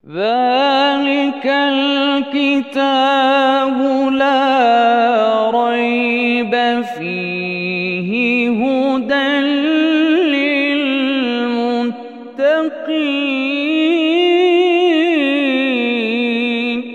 ذلك الكتاب لا ريب فيه هدى للمتقين.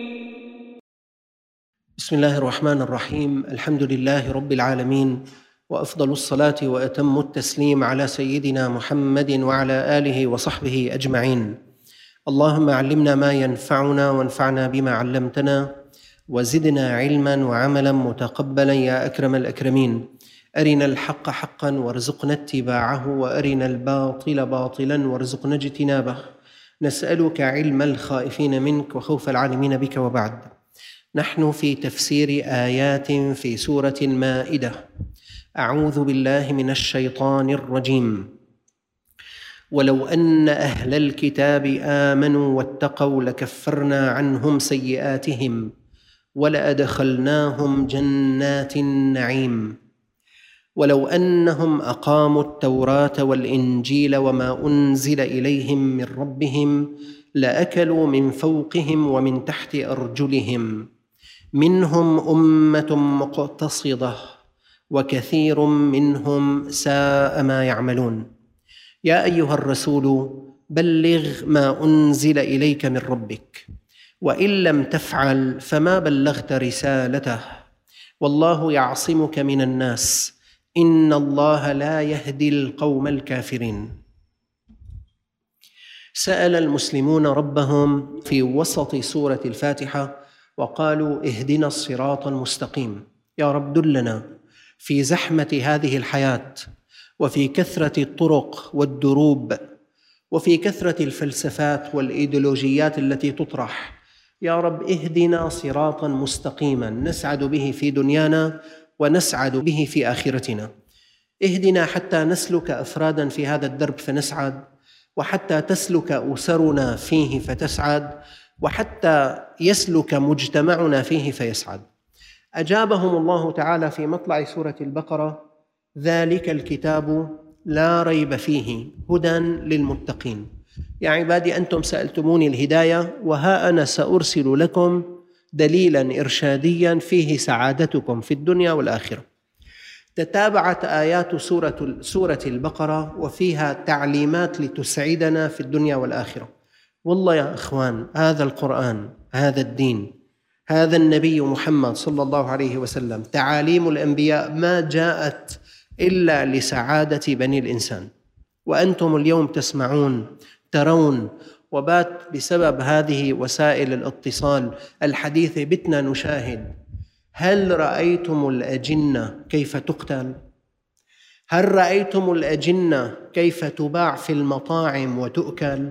بسم الله الرحمن الرحيم. الحمد لله رب العالمين، وأفضل الصلاة وأتم التسليم على سيدنا محمد وعلى آله وصحبه أجمعين. اللهم علمنا ما ينفعنا وانفعنا بما علمتنا وزدنا علما وعملا متقبلا يا أكرم الأكرمين. أرنا الحق حقا وارزقنا اتباعه، وأرنا الباطل باطلا وارزقنا اجتنابه. نسألك علم الخائفين منك وخوف العالمين بك. وبعد، نحن في تفسير آيات في سورة المائدة. أعوذ بالله من الشيطان الرجيم. ولو أن أهل الكتاب آمنوا واتقوا لكفرنا عنهم سيئاتهم ولأدخلناهم جنات النعيم. ولو أنهم أقاموا التوراة والإنجيل وما أنزل إليهم من ربهم لأكلوا من فوقهم ومن تحت أرجلهم، منهم أمة مقتصدة وكثير منهم ساء ما يعملون. يا أيها الرسول بلغ ما أنزل إليك من ربك، وإن لم تفعل فما بلغت رسالته، والله يعصمك من الناس، إن الله لا يهدي القوم الكافرين. سأل المسلمون ربهم في وسط سورة الفاتحة وقالوا: اهدنا الصراط المستقيم. يا رب دلنا في زحمة هذه الحياة، وفي كثرة الطرق والدروب، وفي كثرة الفلسفات والإيديولوجيات التي تطرح. يا رب اهدنا صراطا مستقيما نسعد به في دنيانا ونسعد به في آخرتنا. اهدنا حتى نسلك أفرادا في هذا الدرب فنسعد، وحتى تسلك أسرنا فيه فتسعد، وحتى يسلك مجتمعنا فيه فيسعد. أجابهم الله تعالى في مطلع سورة البقرة: ذلك الكتاب لا ريب فيه هدى للمتقين. يا عبادي أنتم سألتموني الهداية، وها أنا سأرسل لكم دليلا إرشاديا فيه سعادتكم في الدنيا والآخرة. تتابعت آيات سورة البقرة وفيها تعليمات لتسعدنا في الدنيا والآخرة. والله يا إخوان، هذا القرآن، هذا الدين، هذا النبي محمد صلى الله عليه وسلم، تعاليم الأنبياء ما جاءت إلا لسعادة بني الإنسان. وأنتم اليوم تسمعون، ترون، وبات بسبب هذه وسائل الاتصال الحديثة بتنا نشاهد. هل رأيتم الأجنة كيف تقتل؟ هل رأيتم الأجنة كيف تباع في المطاعم وتؤكل؟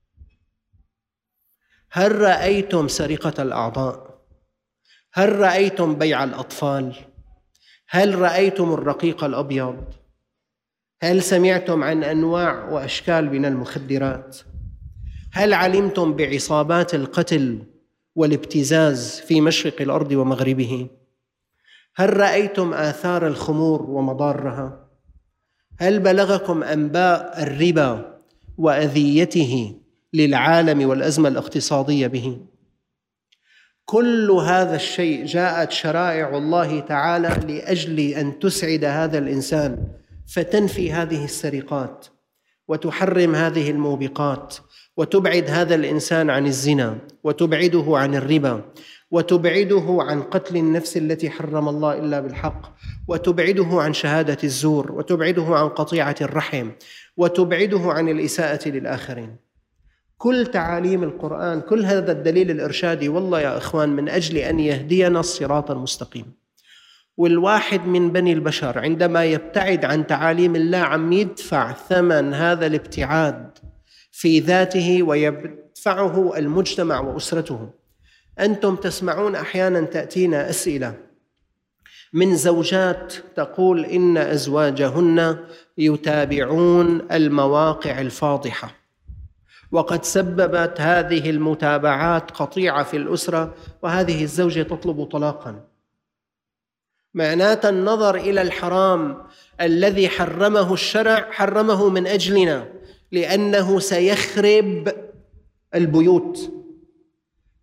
هل رأيتم سرقة الأعضاء؟ هل رأيتم بيع الأطفال؟ هل رأيتم الرقيق الأبيض؟ هل سمعتم عن أنواع وأشكال من المخدرات؟ هل علمتم بعصابات القتل والابتزاز في مشرق الأرض ومغربه؟ هل رأيتم آثار الخمور ومضارها؟ هل بلغكم أنباء الربا وأذيته للعالم والأزمة الاقتصادية به؟ كل هذا الشيء جاءت شرائع الله تعالى لأجل أن تسعد هذا الإنسان، فتنفي هذه السرقات وتحرم هذه الموبقات، وتبعد هذا الإنسان عن الزنا، وتبعده عن الربا، وتبعده عن قتل النفس التي حرم الله إلا بالحق، وتبعده عن شهادة الزور، وتبعده عن قطيعة الرحم، وتبعده عن الإساءة للآخرين. كل تعاليم القرآن، كل هذا الدليل الإرشادي، والله يا إخوان، من أجل أن يهدينا الصراط المستقيم. والواحد من بني البشر عندما يبتعد عن تعاليم الله عم يدفع ثمن هذا الابتعاد في ذاته، ويدفعه المجتمع وأسرته. أنتم تسمعون أحيانا تأتينا أسئلة من زوجات تقول إن أزواجهن يتابعون المواقع الفاضحة، وقد سببت هذه المتابعات قطيعة في الأسرة، وهذه الزوجة تطلب طلاقا. معناته النظر إلى الحرام الذي حرمه الشرع حرمه من أجلنا، لأنه سيخرب البيوت،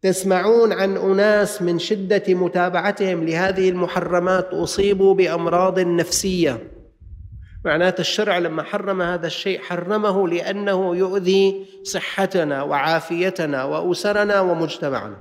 تسمعون عن أناس من شدة متابعتهم لهذه المحرمات أصيبوا بأمراض نفسية. معناته الشرع لما حرم هذا الشيء حرمه لأنه يؤذي صحتنا وعافيتنا وأسرنا ومجتمعنا.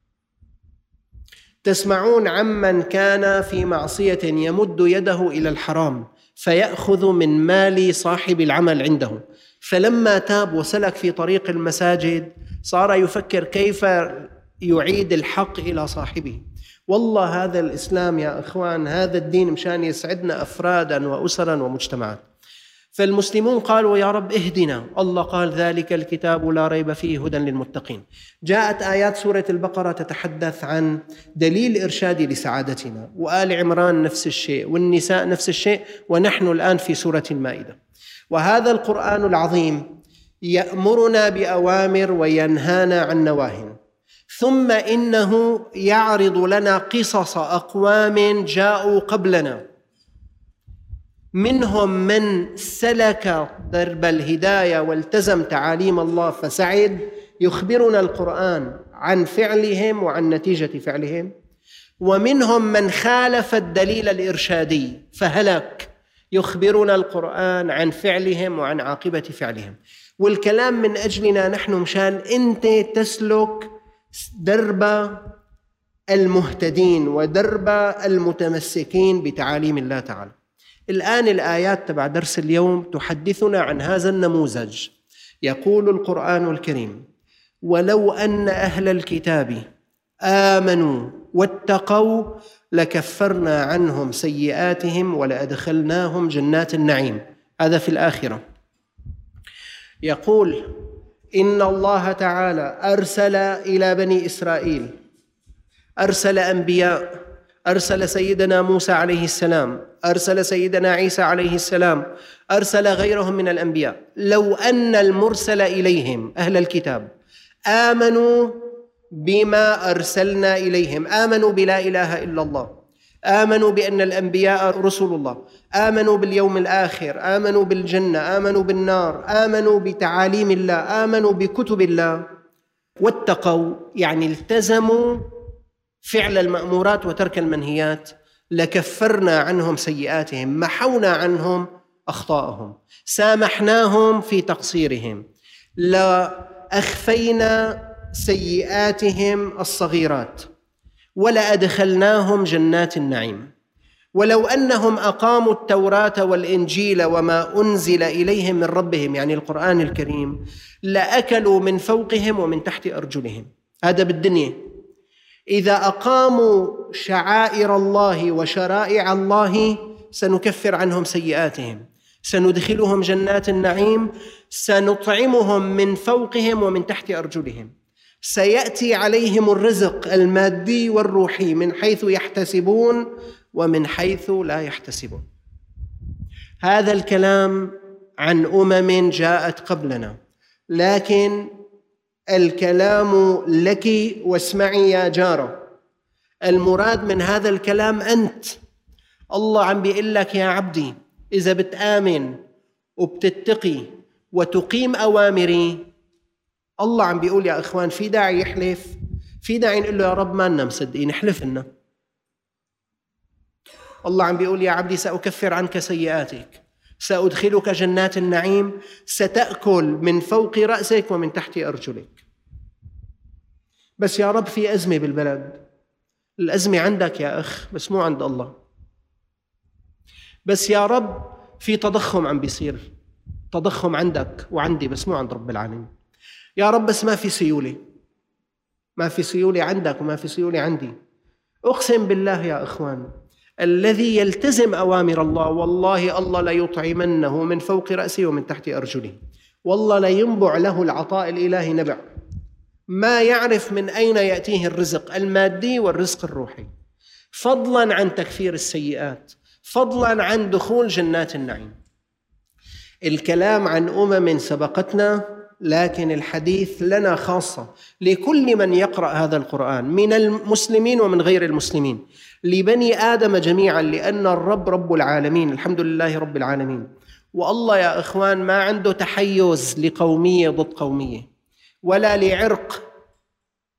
تسمعون عمن كان في معصية يمد يده إلى الحرام فيأخذ من مال صاحب العمل عنده، فلما تاب وسلك في طريق المساجد صار يفكر كيف يعيد الحق إلى صاحبه. والله هذا الإسلام يا إخوان، هذا الدين مشان يسعدنا أفرادا وأسرا ومجتمعات. فالمسلمون قالوا يا رب اهدنا، الله قال ذلك الكتاب لا ريب فيه هدى للمتقين. جاءت آيات سورة البقرة تتحدث عن دليل إرشادي لسعادتنا، وآل عمران نفس الشيء، والنساء نفس الشيء، ونحن الآن في سورة المائدة. وهذا القرآن العظيم يأمرنا بأوامر وينهانا عن نواهٍ، ثم إنه يعرض لنا قصص أقوام جاءوا قبلنا، منهم من سلك درب الهداية والتزم تعاليم الله فسعد، يخبرنا القرآن عن فعلهم وعن نتيجة فعلهم، ومنهم من خالف الدليل الإرشادي فهلك، يخبرنا القرآن عن فعلهم وعن عاقبة فعلهم. والكلام من أجلنا نحن مشان أنت تسلك درب المهتدين ودرب المتمسكين بتعاليم الله تعالى. الآن الآيات تبع درس اليوم تحدثنا عن هذا النموذج. يقول القرآن الكريم: ولو أن أهل الكتاب آمنوا واتقوا لكفرنا عنهم سيئاتهم ولأدخلناهم جنات النعيم. هذا في الآخرة. يقول إن الله تعالى أرسل إلى بني إسرائيل، أرسل أنبياء، أرسل سيدنا موسى عليه السلام، أرسل سيدنا عيسى عليه السلام، أرسل غيرهم من الأنبياء. لو أن المرسل إليهم أهل الكتاب آمنوا بما أرسلنا إليهم، آمنوا بلا إله إلا الله، آمنوا بأن الأنبياء رسل الله، آمنوا باليوم الآخر، آمنوا بالجنة، آمنوا بالنار، آمنوا بتعاليم الله، آمنوا بكتب الله، واتقوا يعني التزموا فعل المأمورات وترك المنهيات، لكفرنا عنهم سيئاتهم، محونا عنهم أخطاءهم، سامحناهم في تقصيرهم، لأخفينا سيئاتهم الصغيرات، ولأدخلناهم جنات النعيم. ولو أنهم أقاموا التوراة والإنجيل وما أنزل إليهم من ربهم، يعني القرآن الكريم، لأكلوا من فوقهم ومن تحت أرجلهم. هذا بالدنيا. إذا أقاموا شعائر الله وشرائع الله سنكفر عنهم سيئاتهم، سندخلهم جنات النعيم، سنطعمهم من فوقهم ومن تحت أرجلهم، سيأتي عليهم الرزق المادي والروحي من حيث يحتسبون ومن حيث لا يحتسبون. هذا الكلام عن أمم جاءت قبلنا، لكن الكلام لك واسمعي يا جارة. المراد من هذا الكلام أنت. الله عم بيقول لك يا عبدي إذا بتآمن وبتتقي وتقيم أوامري، الله عم بيقول يا إخوان في داعي يحلف، في داعي نقول له يا رب ما لنا مصدقين احلف لنا. الله عم بيقول يا عبدي سأكفر عنك سيئاتك، سأدخلك جنات النعيم، ستأكل من فوق رأسك ومن تحت أرجلك. بس يا رب في أزمة بالبلد. الأزمة عندك يا أخ بس مو عند الله. بس يا رب في تضخم عم بيصير، تضخم عندك وعندي بس مو عند رب العالمين. يا رب بس ما في سيولة، ما في سيولة عندك وما في سيولة عندي. أقسم بالله يا إخوان الذي يلتزم أوامر الله والله الله لا يطعمنه من فوق رأسه ومن تحت أرجله، والله لا ينبع له العطاء الإلهي نبع، ما يعرف من أين يأتيه الرزق المادي والرزق الروحي، فضلا عن تكفير السيئات، فضلا عن دخول جنات النعيم. الكلام عن أمم سبقتنا، لكن الحديث لنا خاصة، لكل من يقرأ هذا القرآن من المسلمين ومن غير المسلمين، لبني آدم جميعا، لأن الرب رب العالمين، الحمد لله رب العالمين. والله يا إخوان ما عنده تحيز لقومية ضد قومية، ولا لعرق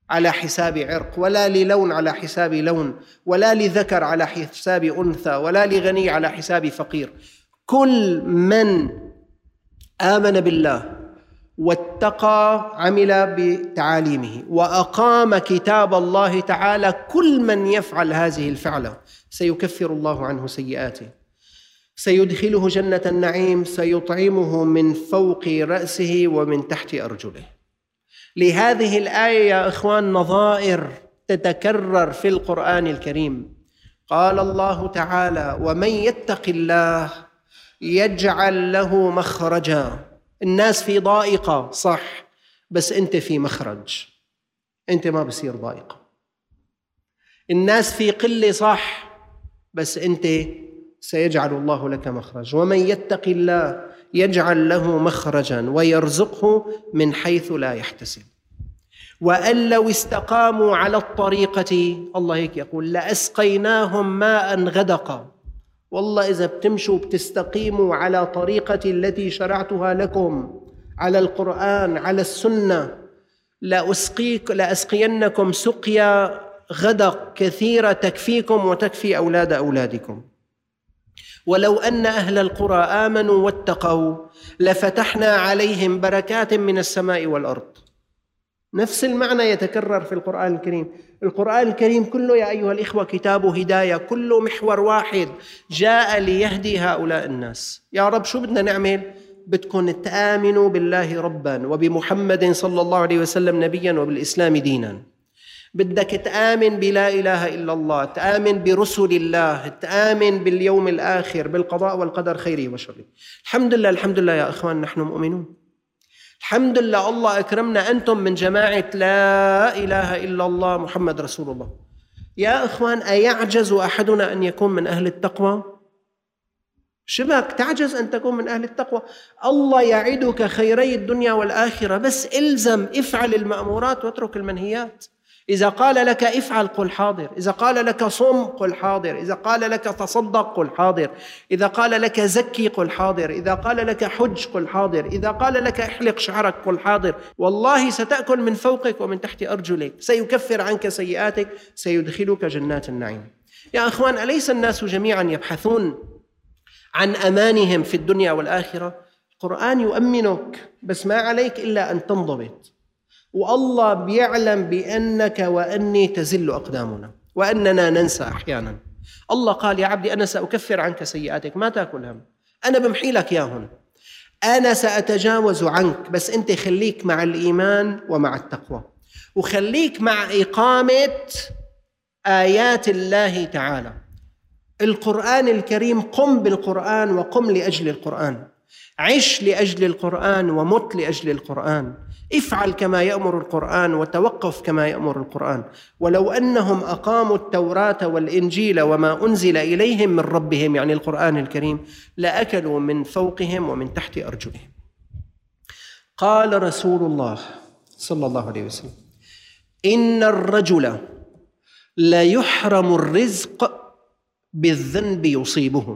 على حساب عرق، ولا للون على حساب لون، ولا لذكر على حساب أنثى، ولا لغني على حساب فقير. كل من آمن بالله واتقى عمل بتعاليمه وأقام كتاب الله تعالى، كل من يفعل هذه الفعلة سيكفر الله عنه سيئاته، سيدخله جنة النعيم، سيطعمه من فوق رأسه ومن تحت أرجله. لهذه الآية يا إخوان نظائر تتكرر في القرآن الكريم. قال الله تعالى: ومن يتق الله يجعل له مخرجا. الناس في ضائقة صح، بس أنت في مخرج، أنت ما بصير ضائقة. الناس في قلة صح، بس أنت سيجعل الله لك مخرج. ومن يتق الله يجعل له مخرجا ويرزقه من حيث لا يحتسب. وأن لو استقاموا على الطريقة، الله هيك يقول: لأسقيناهم ماء غدقا. والله إذا بتمشوا بتستقيموا على طريقة التي شرعتها لكم، على القرآن، على السنة، لأسقينكم سقيا غدق كثيرة تكفيكم وتكفي أولاد أولادكم. ولو أن أهل القرى آمنوا واتقوا لفتحنا عليهم بركات من السماء والأرض. نفس المعنى يتكرر في القرآن الكريم. القرآن الكريم كله يا أيها الإخوة كتاب هداية، كله محور واحد، جاء ليهدي هؤلاء الناس. يا رب شو بدنا نعمل؟ بدكم تآمنوا بالله ربا وبمحمد صلى الله عليه وسلم نبيا وبالإسلام دينا. بدك تآمن بلا إله إلا الله، تآمن برسل الله، تآمن باليوم الآخر، بالقضاء والقدر خيره وشره. الحمد لله، الحمد لله يا إخوان، نحن مؤمنون. الحمد لله الله أكرمنا، أنتم من جماعة لا إله إلا الله محمد رسول الله. يا إخوان، أيعجز أحدنا أن يكون من أهل التقوى؟ شبك تعجز أن تكون من أهل التقوى. الله يعدك خيري الدنيا والآخرة، بس إلزم، افعل المأمورات واترك المنهيات. إذا قال لك افعل قل حاضر، إذا قال لك صم قل حاضر، إذا قال لك تصدق قل حاضر، إذا قال لك زكي قل حاضر، إذا قال لك حج قل حاضر، إذا قال لك احلق شعرك قل حاضر. والله ستأكل من فوقك ومن تحت أرجلك، سيكفر عنك سيئاتك، سيدخلك جنات النعيم. يا أخوان، أليس الناس جميعا يبحثون عن أمانهم في الدنيا والآخرة؟ القرآن يؤمنك، بس ما عليك إلا أن تنضبط. والله بيعلم بأنك وأني تزل أقدامنا وأننا ننسى أحيانا. الله قال: يا عبدي أنا سأكفر عنك سيئاتك، ما تأكل هم، أنا بمحي لك ياهن، أنا سأتجاوز عنك، بس أنت خليك مع الإيمان ومع التقوى، وخليك مع إقامة آيات الله تعالى. القرآن الكريم، قم بالقرآن وقم لأجل القرآن، عش لأجل القرآن ومت لأجل القرآن، افعل كما يأمر القرآن وتوقف كما يأمر القرآن. ولو أنهم أقاموا التوراة والإنجيل وما أنزل إليهم من ربهم، يعني القرآن الكريم، لأكلوا من فوقهم ومن تحت أرجلهم. قال رسول الله صلى الله عليه وسلم: إن الرجل لا يحرم الرزق بالذنب يصيبه.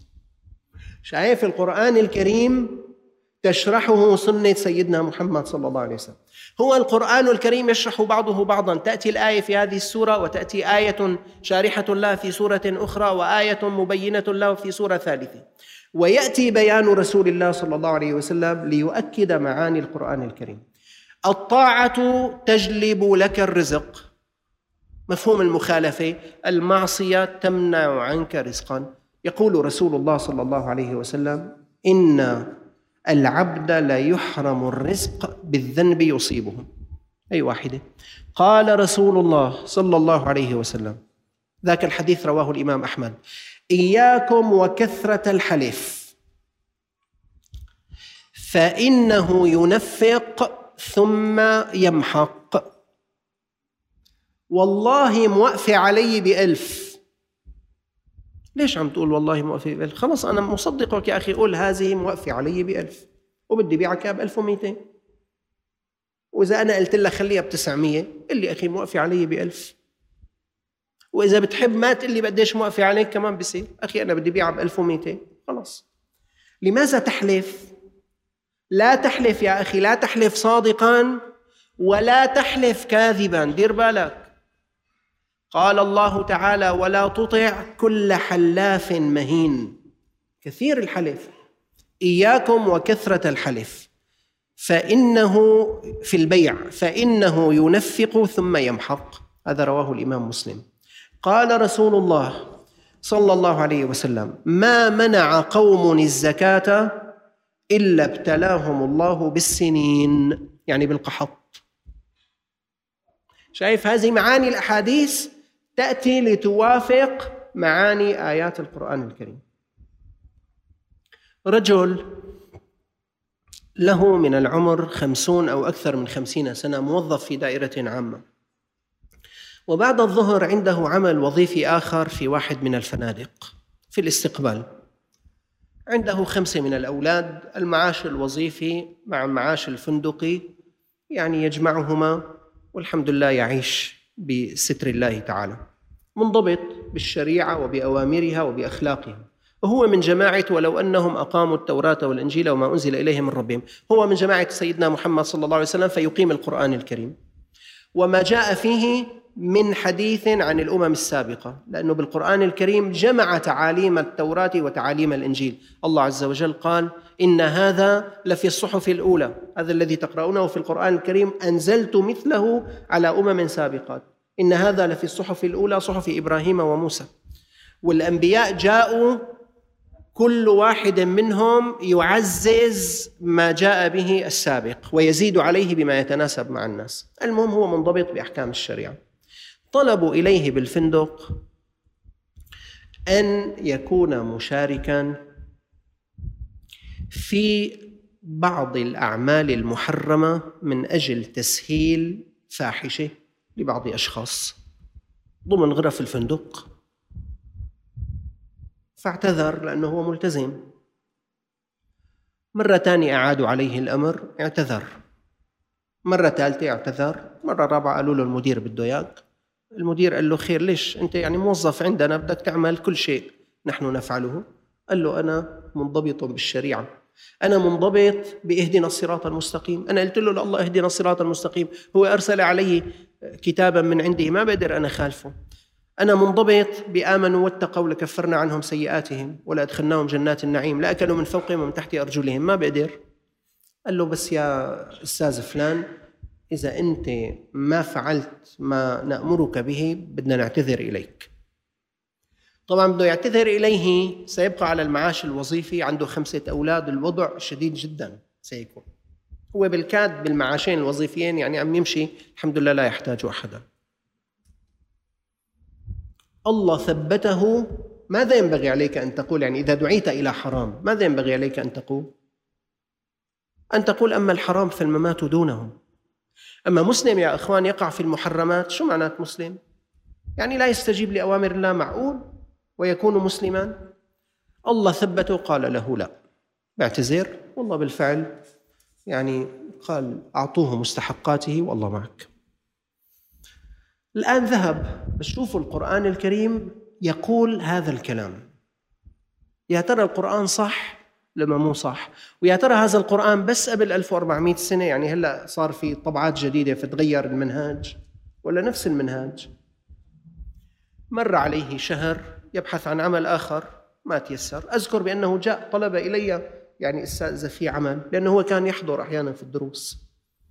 شايف القرآن الكريم تشرحه سنة سيدنا محمد صلى الله عليه وسلم. هو القرآن الكريم يشرح بعضه بعضا، تأتي الآية في هذه السورة وتأتي آية شارحة الله في سورة أخرى وآية مبينة له في سورة ثالثة، ويأتي بيان رسول الله صلى الله عليه وسلم ليؤكد معاني القرآن الكريم. الطاعة تجلب لك الرزق، مفهوم المخالفة، المعصية تمنع عنك رزقا. يقول رسول الله صلى الله عليه وسلم: إن العبد لا يحرم الرزق بالذنب يصيبه. أي واحدة؟ قال رسول الله صلى الله عليه وسلم، ذاك الحديث رواه الإمام أحمد: إياكم وكثرة الحلف فإنه ينفق ثم يمحق. والله موقفة علي ب1000. ليش عم تقول والله موقفة ب1000؟ خلص أنا مصدقك يا أخي، قول هذه موقفة علي ب1000 وبدي بيعك ب1200. وإذا أنا قلت لك خليها ب900، قل لي أخي موقفة علي ب1000. وإذا بتحب ما تقول لي بديش موقفة عليك كمان بصير، أخي أنا بدي بيعها ب1200. خلص. لماذا تحلف؟ لا تحلف يا أخي، لا تحلف صادقا ولا تحلف كاذبا، دير بالك. قال الله تعالى: ولا تطع كل حلاف مهين، كثير الحلف. إياكم وكثرة الحلف، فإنه في البيع فإنه ينفق ثم يمحق. هذا رواه الإمام مسلم. قال رسول الله صلى الله عليه وسلم: ما منع قوم الزكاة إلا ابتلاهم الله بالسنين، يعني بالقحط. شايف هذه معاني الأحاديث تأتي لتوافق معاني آيات القرآن الكريم. رجل له من العمر 50 أو أكثر من 50 سنة، موظف في دائرة عامة، وبعد الظهر عنده عمل وظيفي آخر في واحد من الفنادق في الاستقبال. عنده 5 من الأولاد، المعاش الوظيفي مع المعاش الفندقي يعني يجمعهما، والحمد لله يعيش بستر الله تعالى، منضبط بالشريعة وبأوامرها وبأخلاقها. وهو من جماعة ولو أنهم أقاموا التوراة والإنجيل وما أنزل إليهم من ربهم، هو من جماعة سيدنا محمد صلى الله عليه وسلم، فيقيم القرآن الكريم وما جاء فيه من حديث عن الأمم السابقة، لأنه بالقرآن الكريم جمع تعاليم التوراة وتعاليم الإنجيل. الله عز وجل قال: إن هذا لفي الصحف الأولى، هذا الذي تقرؤونه في القرآن الكريم أنزلت مثله على أمم سابقات، إن هذا لفي الصحف الأولى، صحف إبراهيم وموسى. والأنبياء جاءوا كل واحد منهم يعزز ما جاء به السابق ويزيد عليه بما يتناسب مع الناس. المهم هو منضبط بأحكام الشريعة. طلبوا إليه بالفندق أن يكون مشاركاً في بعض الأعمال المحرمة من أجل تسهيل فاحشة لبعض أشخاص ضمن غرف الفندق، فاعتذر لأنه هو ملتزم. مرة ثانية أعادوا عليه الأمر، اعتذر. مرة ثالثة اعتذر. مرة رابعة قالوا له المدير بده إياك. المدير قال له: خير، ليش؟ أنت يعني موظف عندنا، بدك تعمل كل شيء نحن نفعله. قال له: أنا منضبط بالشريعة، أنا منضبط بإهدنا الصراط المستقيم. أنا قلت له: الله اهدنا الصراط المستقيم، هو أرسل عليه كتابا من عنده، ما بقدر أنا خالفه. أنا منضبط بآمنوا واتقوا لكفرنا عنهم سيئاتهم ولا أدخلناهم جنات النعيم لا أكلوا من فوقهم ومن تحت أرجلهم، ما بقدر. قال له: بس يا أستاذ فلان، إذا أنت ما فعلت ما نأمرك به بدنا نعتذر إليك. طبعا بده يعتذر إليه، سيبقى على المعاش الوظيفي، عنده 5 أولاد، الوضع شديد جدا سيكون. هو بالكاد بالمعاشين الوظيفيين يعني عم يمشي الحمد لله، لا يحتاج أحدا. الله ثبته. ماذا ينبغي عليك أن تقول؟ يعني إذا دعيت إلى حرام ماذا ينبغي عليك أن تقول؟ أن تقول: أما الحرام فالممات دونه. أما مسلم يا أخوان يقع في المحرمات، شو معنات مسلم؟ يعني لا يستجيب لأوامر الله، معقول ويكون مسلما؟ الله ثبته، قال له: لا، بعتذر. والله بالفعل يعني قال: أعطوه مستحقاته والله معك. الآن ذهب، بس شوفوا القرآن الكريم يقول هذا الكلام. يا ترى القرآن صح لما مو صح؟ ويا ترى هذا القرآن بس قبل 1400 سنة، يعني هلأ صار في طبعات جديدة فتغير المنهاج، ولا نفس المنهاج؟ مر عليه شهر يبحث عن عمل آخر، ما تيسر. أذكر بأنه جاء طلب إلي يعني استأذن في عمل، لأنه هو كان يحضر أحيانا في الدروس،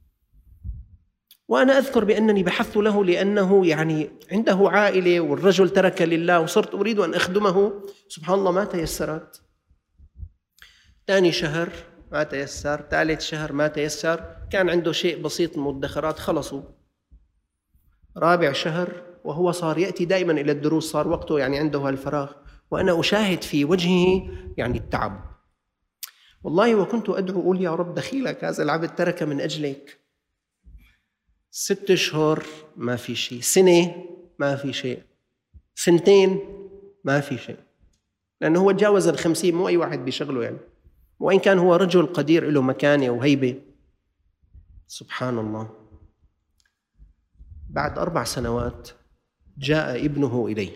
وأنا أذكر بأنني بحثت له لأنه يعني عنده عائلة والرجل ترك لله، وصرت أريد أن أخدمه. سبحان الله ما تيسرت. ثاني شهر ما تيسر، ثالث شهر ما تيسر، كان عنده شيء بسيط من المدخرات خلصوا. رابع شهر وهو صار يأتي دائما إلى الدروس، صار وقته يعني عنده الفراغ، وأنا أشاهد في وجهه يعني التعب. والله وكنت أدعو أقول: يا رب دخيلك، هذا العبد ترك من أجلك. 6 أشهر ما في شيء، سنة ما في شيء، 2 ما في شيء، لأنه هو تجاوز 50، مو أي واحد بيشغله يعني، وإن كان هو رجل قدير له مكانة وهيبة. سبحان الله. بعد 4 سنوات جاء ابنه إليه.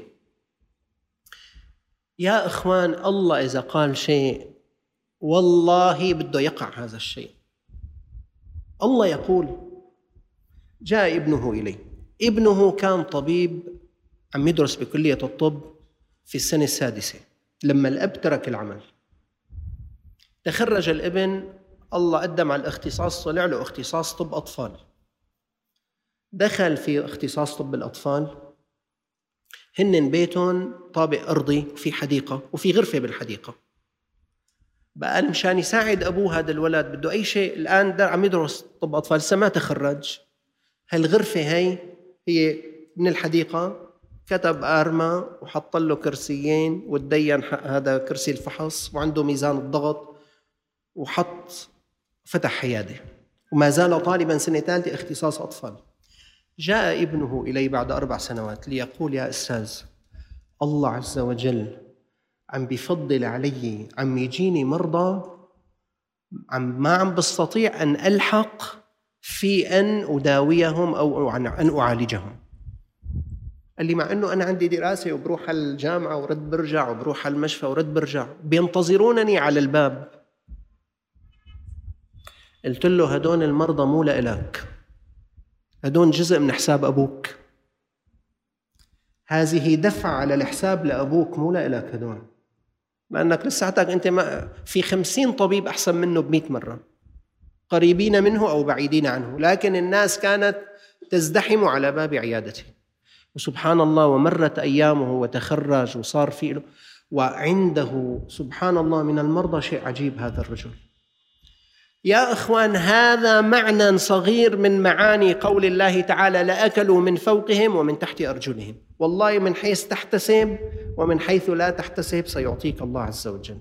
يا إخوان، الله إذا قال شيء والله بده يقع هذا الشيء. الله يقول: جاء ابنه إليه. ابنه كان طبيب عم يدرس بكلية الطب في السنة السادسة لما الأب ترك العمل. تخرج الابن، الله قدم على الاختصاص، طلع له اختصاص طب أطفال. دخل في اختصاص طب الأطفال، هن بيتهم طابق أرضي وفي حديقة وفي غرفة بالحديقة. بقى مشان يساعد أبوه هذا الولد بده أي شيء، الآن عم يدرس طب أطفال لسه ما تخرج. هالغرفة هي من الحديقة، كتب آرما وحط له كرسيين وتدين هذا كرسي الفحص وعنده ميزان الضغط فتح عيادة، وما زال طالبا سنة ثالثة اختصاص أطفال. جاء ابنه إلي بعد 4 سنوات ليقول: يا أستاذ، الله عز وجل عم بيفضل علي، عم يجيني مرضى ما عم بستطيع أن ألحق في أن أداويهم أو أن أعالجهم. قال لي: مع أنه أنا عندي دراسة وبروح على الجامعة ورد برجع وبروح على المشفى ورد برجع، بينتظرونني على الباب. قلت له: هدول المرضى مو لإلك، هدول جزء من حساب أبوك، هذه دفع على الحساب لأبوك مو لإلك هدول، لأنك لساتك أنت في 50 طبيب أحسن منه ب100 مرة، قريبين منه أو بعيدين عنه، لكن الناس كانت تزدحم على باب عيادته. وسبحان الله، ومرت أيامه وتخرج وصار فيه، وعنده سبحان الله من المرضى شيء عجيب. هذا الرجل يا إخوان، هذا معنى صغير من معاني قول الله تعالى: لأكلوا من فوقهم ومن تحت أرجلهم. والله من حيث تحتسب ومن حيث لا تحتسب سيعطيك الله عز وجل.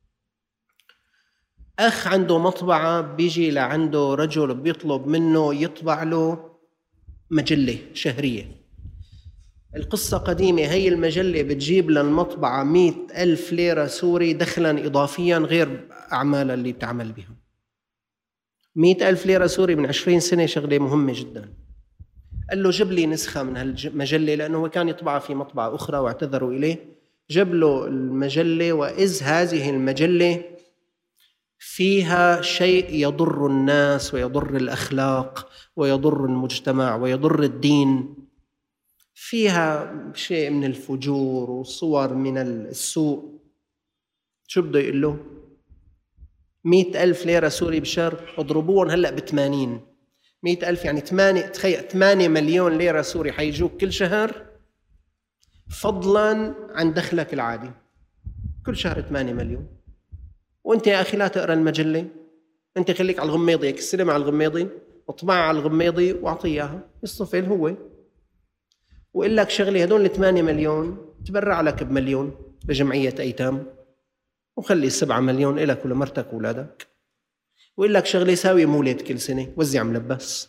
أخ عنده مطبعة، بيجي لعنده رجل بيطلب منه يطبع له مجلة شهرية. القصة قديمة، هي المجلة بتجيب للمطبعة 100,000 ليرة سوري دخلا إضافيا غير أعمال اللي بتعمل بها. 100,000 ليرة سوري من 20 سنة شغلة مهمة جدا. قال له: جب لي نسخة من هالمجلة، لأنه هو كان يطبع في مطبعة أخرى واعتذروا إليه. جاب له المجلة، وإذ هذه المجلة فيها شيء يضر الناس ويضر الأخلاق ويضر المجتمع ويضر الدين، فيها شيء من الفجور وصور من السوء. شو بده يقول له؟ 100,000 ليرة سوري بشهر، اضربوهم هلأ ب80. 100,000 يعني 8 مليون ليرة سوري حيجوك كل شهر، فضلاً عن دخلك العادي. كل شهر 8 مليون. وانت يا أخي لا تقرأ المجلة، انت خليك على الغميضي، استلم على الغميضي، اطبعها على الغميضي واعطيها يصطفل هو. وإقول لك شغلي، هدول 8 مليون تبرع لك ب1,000,000 لجمعية أيتام، وخلي 7 مليون إلك ولمرتك وولادك. وإقول لك شغلي، ساوي مولد كل سنة، وزع ملبس.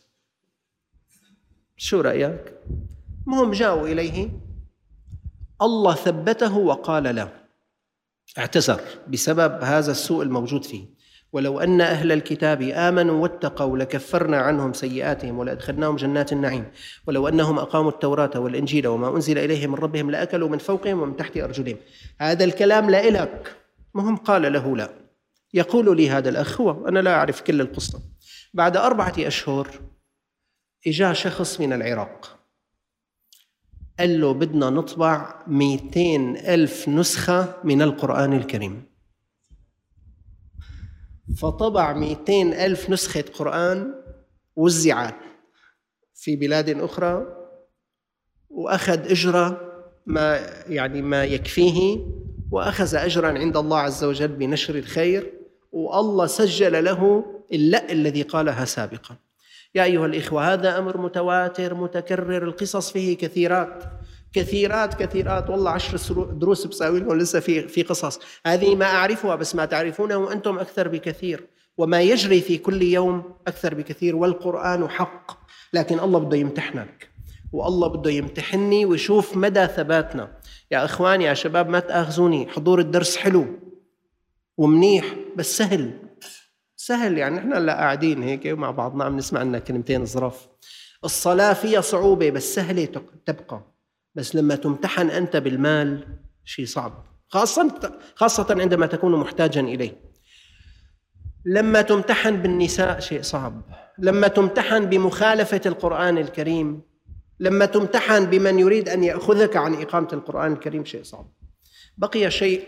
شو رأيك؟ مهم جاءوا إليه، الله ثبته وقال له، اعتذر بسبب هذا السوء الموجود فيه: ولو أن أهل الكتاب آمنوا واتقوا لكفرنا عنهم سيئاتهم ولأدخلناهم جنات النعيم ولو أنهم أقاموا التوراة والإنجيل وما أنزل إليهم من ربهم لأكلوا من فوقهم ومن تحت أرجلهم. هذا الكلام لا إلك. مهم قال له لا. يقول لي هذا الأخ، أنا لا أعرف كل القصة، بعد 4 أشهر إجا شخص من العراق قال له: بدنا نطبع 200,000 نسخة من القرآن الكريم. فطبع 200,000 نسخة قرآن، وزعت في بلاد أخرى، وأخذ أجرة ما يكفيه، وأخذ أجرا عند الله عز وجل بنشر الخير، والله سجل له اللأ الذي قالها سابقا. يا أيها الإخوة، هذا أمر متواتر متكرر، القصص فيه كثيرات كثيرات كثيرات. والله 10 دروس بساوي لهم لسه في قصص، هذه ما أعرفها، بس ما تعرفونه وأنتم أكثر بكثير، وما يجري في كل يوم أكثر بكثير. والقرآن حق، لكن الله بده يمتحنك، والله بده يمتحني ويشوف مدى ثباتنا. يا إخواني يا شباب، ما تأخذوني، حضور الدرس حلو ومنيح، بس سهل يعني. احنا لا قاعدين هيك مع بعضنا عم نسمع لنا كلمتين ظرف. الصلاة فيها صعوبة بس سهلة تبقى، بس لما تمتحن أنت بالمال شيء صعب، خاصة عندما تكون محتاجا إليه. لما تمتحن بالنساء شيء صعب، لما تمتحن بمخالفة القرآن الكريم، لما تمتحن بمن يريد أن يأخذك عن إقامة القرآن الكريم شيء صعب. بقي شيء،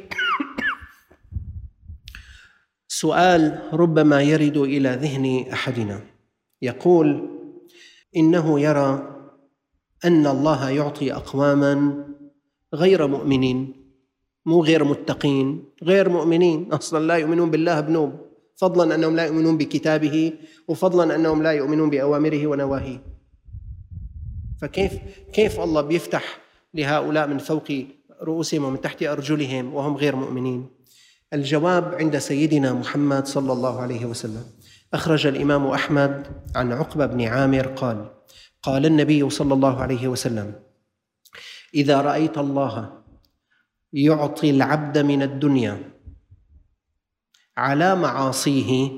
سؤال ربما يرد إلى ذهن أحدنا، يقول إنه يرى أن الله يعطي أقواما غير مؤمنين، مو غير متقين، غير مؤمنين أصلا، لا يؤمنون بالله بنوب، فضلا أنهم لا يؤمنون بكتابه، وفضلا أنهم لا يؤمنون بأوامره ونواهيه. فكيف الله بيفتح لهؤلاء من فوق رؤوسهم ومن تحت أرجلهم وهم غير مؤمنين؟ الجواب عند سيدنا محمد صلى الله عليه وسلم. أخرج الإمام أحمد عن عقبة بن عامر قال: قال النبي صلى الله عليه وسلم: إذا رأيت الله يعطي العبد من الدنيا على معاصيه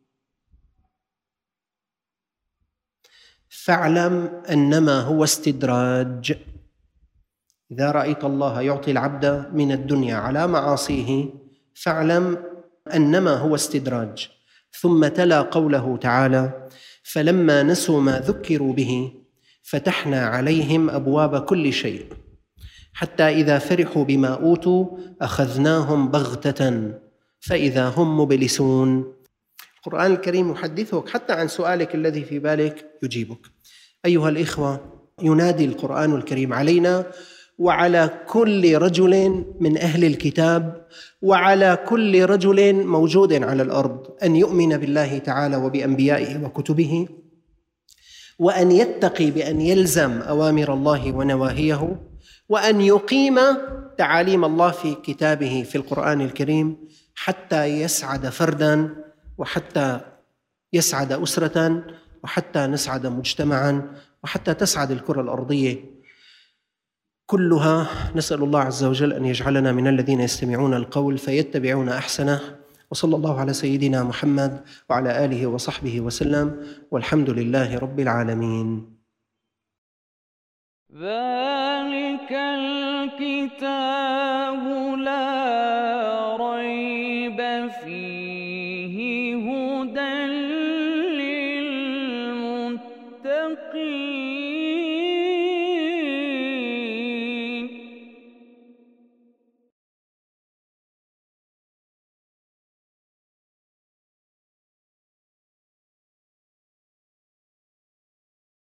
فاعلم أنما هو استدراج. إذا رأيت الله يعطي العبد من الدنيا على معاصيه فاعلم أنما هو استدراج. ثم تلا قوله تعالى: فلما نسوا ما ذكروا به فتحنا عليهم أبواب كل شيء حتى إذا فرحوا بما أوتوا أخذناهم بغتة فإذا هم مبلسون. القرآن الكريم يحدثك حتى عن سؤالك الذي في بالك يجيبك. أيها الإخوة، ينادي القرآن الكريم علينا وعلى كل رجل من أهل الكتاب وعلى كل رجل موجود على الأرض أن يؤمن بالله تعالى وبأنبيائه وكتبه، وأن يتقي بأن يلزم أوامر الله ونواهيه، وأن يقيم تعاليم الله في كتابه في القرآن الكريم حتى يسعد فردا، وحتى يسعد أسرة، وحتى نسعد مجتمعا، وحتى تسعد الكرة الأرضية كلها. نسأل الله عز وجل أن يجعلنا من الذين يستمعون القول فيتبعون أحسنه. وصلى الله على سيدنا محمد وعلى آله وصحبه وسلم، والحمد لله رب العالمين. ذلك الكتاب لا